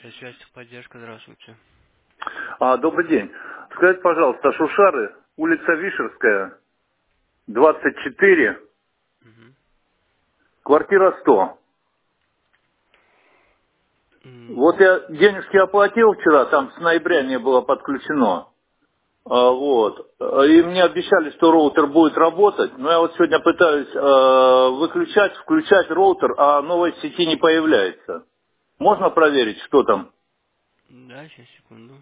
Связь техподдержка, здравствуйте. Добрый день. Скажите, пожалуйста, Шушары, улица Вишерская, 24, Мгм. квартира 100. Вот М, я денежки оплатил вчера, там с ноября не было подключено. Вот. И мне обещали, что роутер будет работать, но я вот сегодня пытаюсь выключать, включать роутер, а новой сети не появляется. Можно проверить, что там? Да, сейчас, секунду.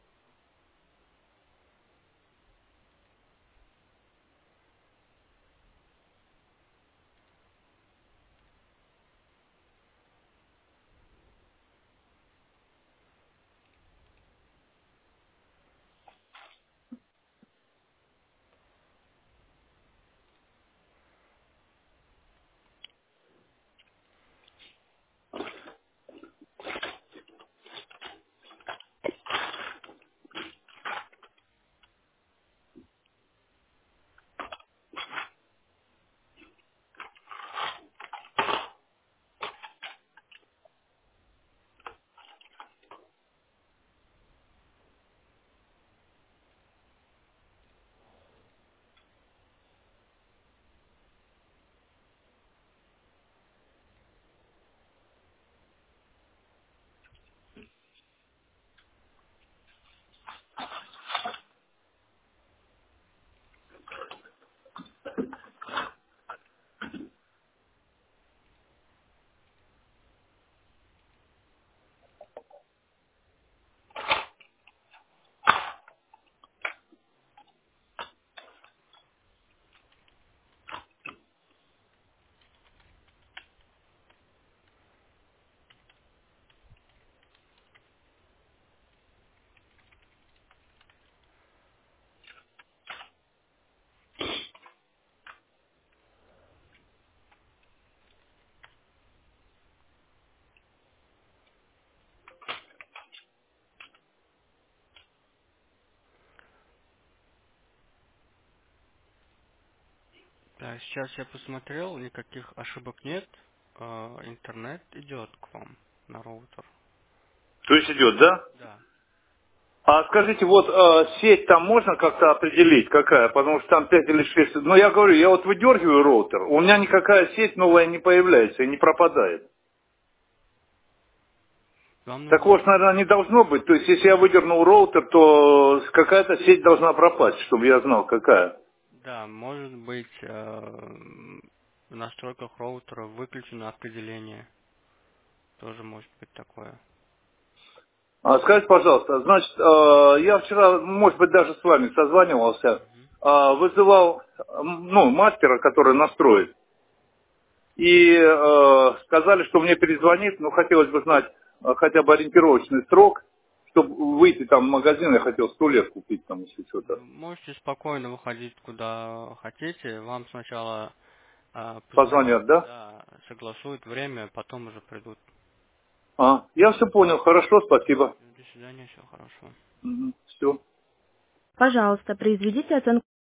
Так, сейчас я посмотрел, никаких ошибок нет. Интернет идет к вам на роутер. То есть идет, да? Да. А скажите, вот сеть там можно как-то определить, какая? Потому что там 5 или 6. Ну, я говорю, я вот выдергиваю роутер, у меня никакая сеть новая не появляется и не пропадает. Вам Так нужно... вот, наверное, не должно быть. То есть, если я выдернул роутер, то какая-то сеть должна пропасть, чтобы я знал, какая. Да, может быть, в настройках роутера выключено определение. Тоже может быть такое. Скажите, пожалуйста, значит, я вчера, может быть, даже с вами созванивался, Мгм. вызывал, ну, мастера, который настроит. И сказали, что мне перезвонит, но хотелось бы знать хотя бы ориентировочный срок, чтобы выйти там в магазин, я хотел 100 лет купить там, если что-то. Можете спокойно выходить куда хотите. Вам сначала позвонят, Позвонят, да? да, согласуют время, потом уже придут. Я все понял, хорошо, спасибо. До свидания, всего хорошего. Все. Пожалуйста, произведите оценку